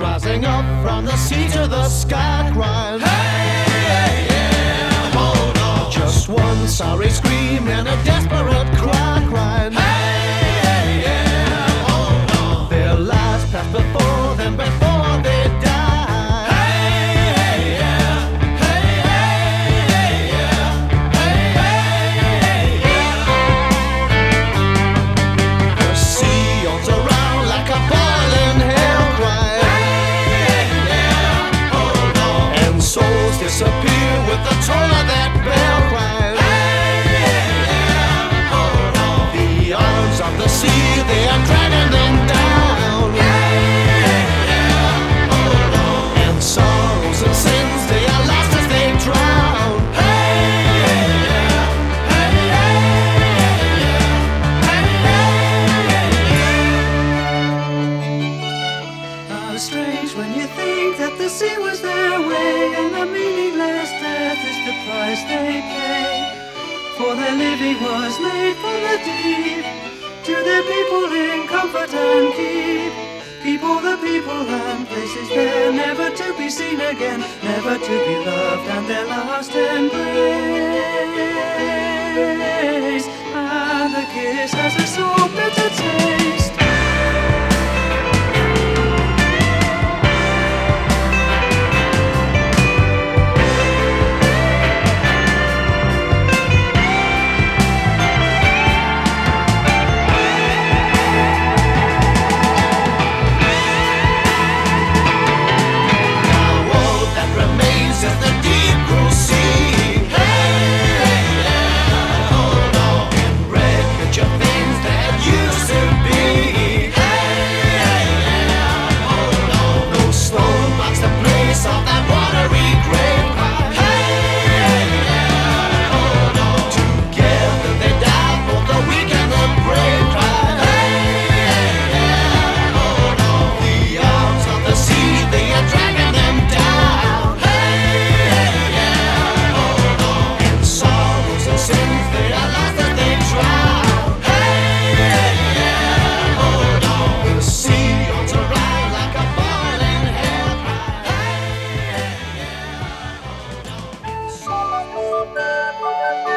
rising up from the sea to the sky, crying, hey, yeah, hold on. Just one sorry scream and a desperate cry, crying, hey, yeah, hold on. Their lives passed before them before they died. Hey, yeah, hey, hey, yeah, hey, hey, yeah. The sea yawns around like a boiling hell, crying, hey, yeah, hold on. And souls disappear with the toll of that bell, crying, hey, yeah, hold on. The arms of the sea, they are dragging them down, hey, yeah, hold on. And sorrows and sins, they are lost as they drown, hey, yeah, hey, hey, yeah, hey, hey, yeah. How strange when you think that the sea was their way, and the meaningless death is the price they pay. For their living was made from the deep, to their people in comfort and keep. People, the people and places there, never to be seen again, never to be loved, and their last embrace. And the kiss has a so bitter taste. Is the deep cruel sea. Hey, yeah, hold on. And red picture things that used to be. Hey, yeah, hold on. Those stone marks the place of that watery grave. Hey, yeah, hold on. Together they died, both the weak and the brave. Hey, yeah, hold on. The arms of the sea, they are dragging them down. Sins, they are lost as they drown. Hey, yeah, hold on. The sea yawns around like a boiling hell. Hey, yeah, hold on.